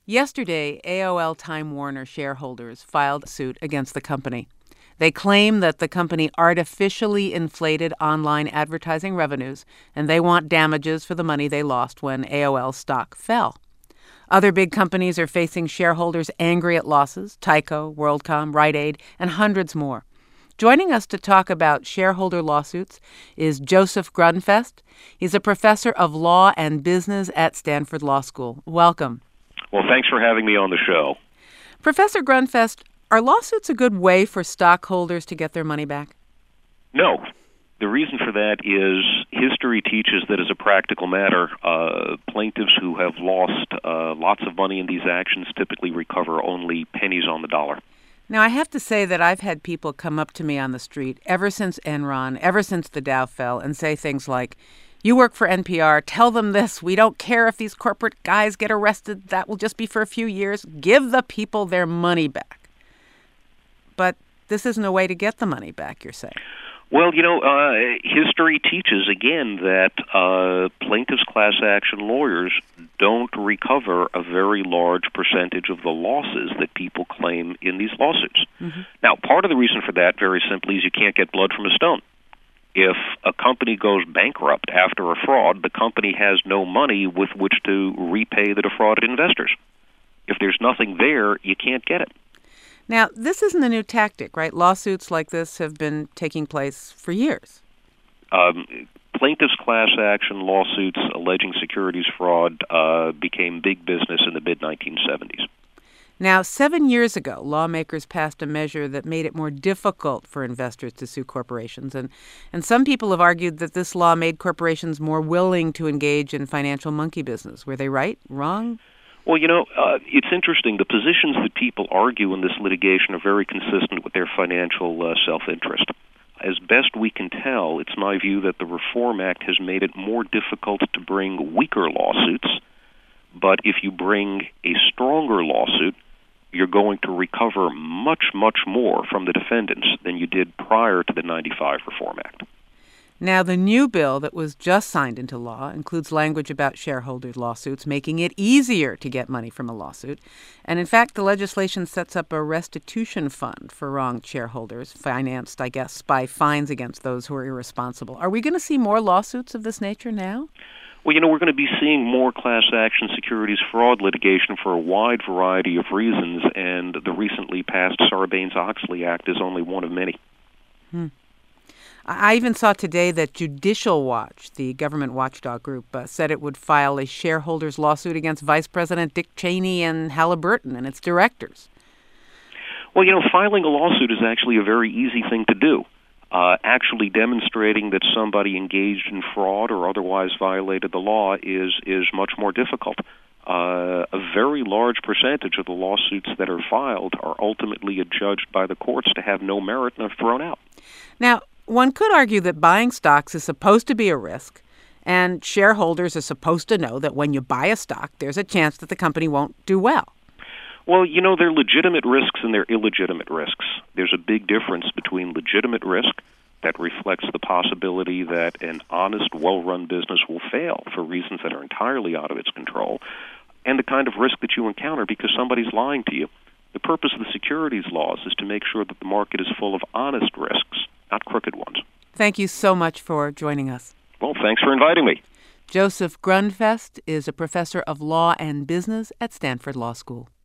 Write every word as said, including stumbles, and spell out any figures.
Yesterday, A O L Time Warner shareholders filed suit against the company. They claim that the company artificially inflated online advertising revenues, and they want damages for the money they lost when A O L stock fell. Other big companies are facing shareholders angry at losses: Tyco, WorldCom, Rite Aid, and hundreds more. Joining us to talk about shareholder lawsuits is Joseph Grundfest. He's a professor of law and business at Stanford Law School. Welcome. Well, thanks for having me on the show. Professor Grundfest, are lawsuits a good way for stockholders to get their money back? No. The reason for that is history teaches that as a practical matter, uh, plaintiffs who have lost uh, lots of money in these actions typically recover only pennies on the dollar. Now, I have to say that I've had people come up to me on the street ever since Enron, ever since the Dow fell, and say things like, "You work for N P R, tell them this. We don't care if these corporate guys get arrested. That will just be for a few years. Give the people their money back." But this isn't a way to get the money back, you're saying. Well, you know, uh, history teaches, again, that uh, plaintiffs' class action lawyers don't recover a very large percentage of the losses that people claim in these lawsuits. Mm-hmm. Now, part of the reason for that, very simply, is you can't get blood from a stone. If a company goes bankrupt after a fraud, the company has no money with which to repay the defrauded investors. If there's nothing there, you can't get it. Now, this isn't a new tactic, right? Lawsuits like this have been taking place for years. Um, plaintiffs' class action lawsuits alleging securities fraud uh, became big business in the mid nineteen seventies. Now, seven years ago, lawmakers passed a measure that made it more difficult for investors to sue corporations. And, and some people have argued that this law made corporations more willing to engage in financial monkey business. Were they right? Wrong? Well, you know, uh, it's interesting. The positions that people argue in this litigation are very consistent with their financial uh, self-interest. As best we can tell, it's my view that the Reform Act has made it more difficult to bring weaker lawsuits. But if you bring a stronger lawsuit, you're going to recover much, much more from the defendants than you did prior to the ninety-five Reform Act. Now, the new bill that was just signed into law includes language about shareholder lawsuits, making it easier to get money from a lawsuit. And in fact, the legislation sets up a restitution fund for wronged shareholders, financed, I guess, by fines against those who are irresponsible. Are we going to see more lawsuits of this nature now? Well, you know, we're going to be seeing more class action securities fraud litigation for a wide variety of reasons, and the recently passed Sarbanes-Oxley Act is only one of many. Hmm. I even saw today that Judicial Watch, the government watchdog group, uh, said it would file a shareholders lawsuit against Vice President Dick Cheney and Halliburton and its directors. Well, you know, filing a lawsuit is actually a very easy thing to do. Uh, actually demonstrating that somebody engaged in fraud or otherwise violated the law is is much more difficult. Uh, a very large percentage of the lawsuits that are filed are ultimately adjudged by the courts to have no merit and are thrown out. Now, one could argue that buying stocks is supposed to be a risk, and shareholders are supposed to know that when you buy a stock, there's a chance that the company won't do well. Well, you know, there are legitimate risks and there are illegitimate risks. There's a big difference between legitimate risk that reflects the possibility that an honest, well-run business will fail for reasons that are entirely out of its control, and the kind of risk that you encounter because somebody's lying to you. The purpose of the securities laws is to make sure that the market is full of honest risks, not crooked ones. Thank you so much for joining us. Well, thanks for inviting me. Joseph Grundfest is a professor of law and business at Stanford Law School.